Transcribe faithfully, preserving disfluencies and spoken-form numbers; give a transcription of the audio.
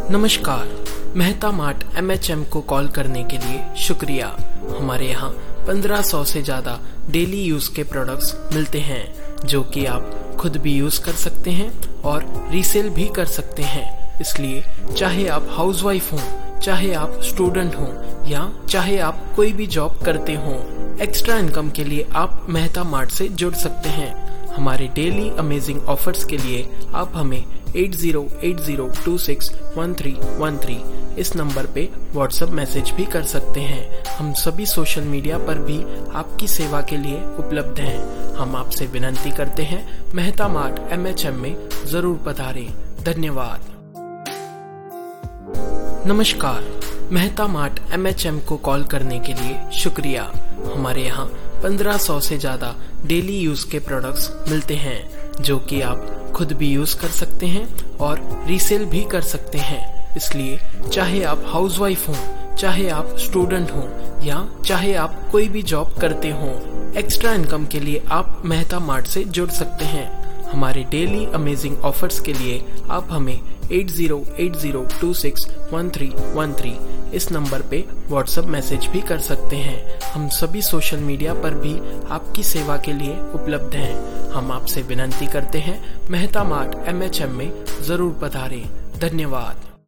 नमस्कार। Mehta Mart M H M को call करने के लिए शुक्रिया। हमारे यहाँ पंद्रह सौ से ज्यादा डेली यूज के प्रोडक्ट्स मिलते हैं जो कि आप खुद भी यूज कर सकते हैं और रीसेल भी कर सकते हैं। इसलिए चाहे आप हाउसवाइफ हों, चाहे आप स्टूडेंट हों या चाहे आप कोई भी जॉब करते हों, एक्स्ट्रा इनकम के लिए आप मेहता मार्ट से जुड़ सकते हैं। हमारे डेली अमेजिंग ऑफर्स के लिए आप हमें eight zero eight zero two six one three one three इस नंबर पे व्हाट्सएप मैसेज भी कर सकते हैं। हम सभी सोशल मीडिया पर भी आपकी सेवा के लिए उपलब्ध हैं। हम आपसे विनती करते हैं, Mehta Mart M H M में जरूर पधारें। धन्यवाद। नमस्कार। Mehta Mart M H M को कॉल करने के लिए शुक्रिया। हमारे यहाँ पंद्रह सौ से ज्यादा डेली यूज के प्रोडक्ट्स मिलते हैं जो कि आप खुद भी यूज कर सकते हैं और रीसेल भी कर सकते हैं। इसलिए चाहे आप हाउसवाइफ हों, चाहे आप स्टूडेंट हों या चाहे आप कोई भी जॉब करते हों, एक्स्ट्रा इनकम के लिए आप मेहता मार्ट से जुड़ सकते हैं। हमारे डेली अमेजिंग ऑफर्स के लिए आप हमें eight zero eight zero two six one three one three इस नंबर पे व्हाट्सएप मैसेज भी कर सकते हैं। हम सभी सोशल मीडिया पर भी आपकी सेवा के लिए उपलब्ध हैं। हम आपसे विनती करते हैं, Mehta Mart M H M में जरूर पधारें। धन्यवाद।